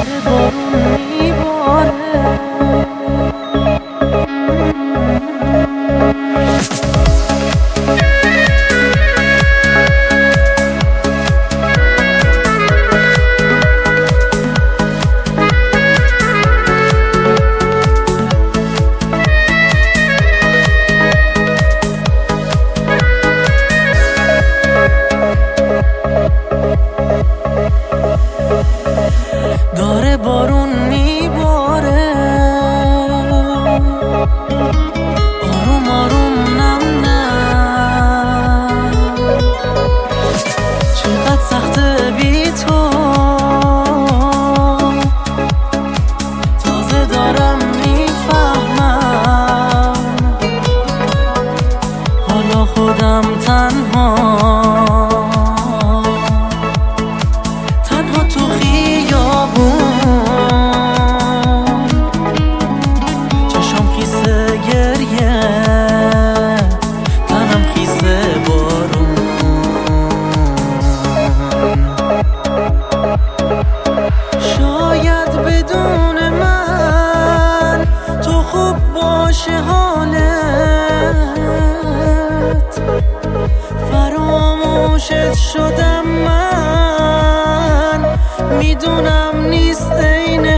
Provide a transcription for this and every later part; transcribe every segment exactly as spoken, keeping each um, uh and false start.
داره بارون میباره، آروم آروم نم نم. چقدر سخته بی تو، تازه دارم میفهمم حالا خودم تنها تنها تو خیابون، چشم خیسه گریه، تنم خیسه بارون. شاید بدون من تو خوب باشه حالت، فراموشت شدم من، میدونم نیست عین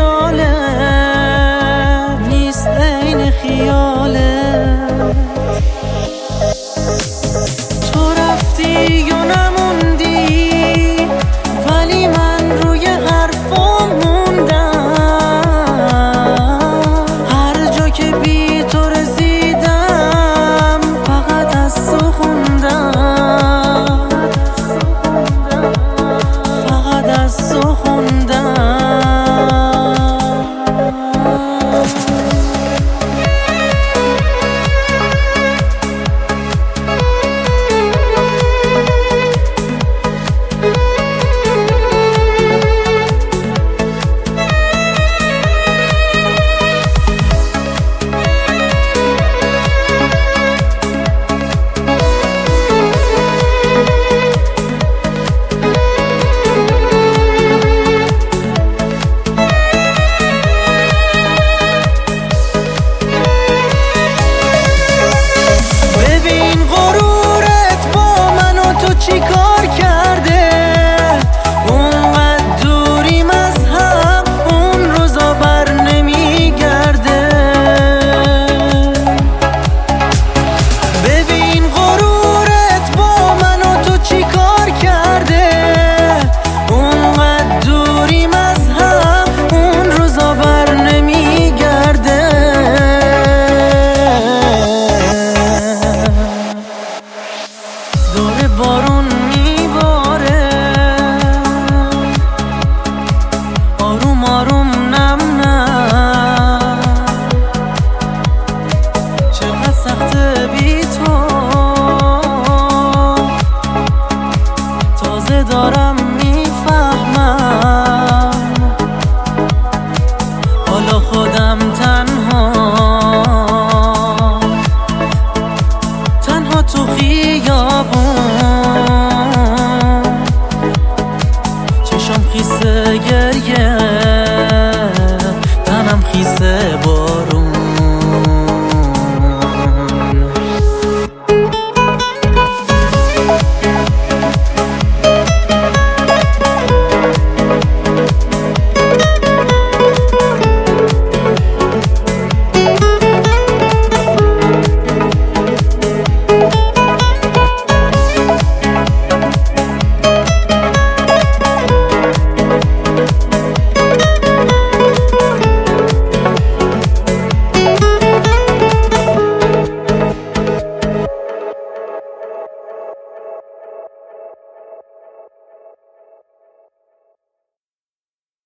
خیالت، نیست عین خیالت. تو رفتی یا نموندی، ولی من روی حرفام موندم. هر جا که بی تو رسیدم فقط از تو خوندم، فقط از تو خوندم. چی کار کرده اونقدر دوریم از هم، اون روزا بر نمیگرده. ببین غرورت با من و تو چی کار کرده، اونقدر دوریم از هم، اون روزا بر نمیگرده. داره بارون میباره، آروم آروم نم نم. چقدر سخته بی تو، تازه دارم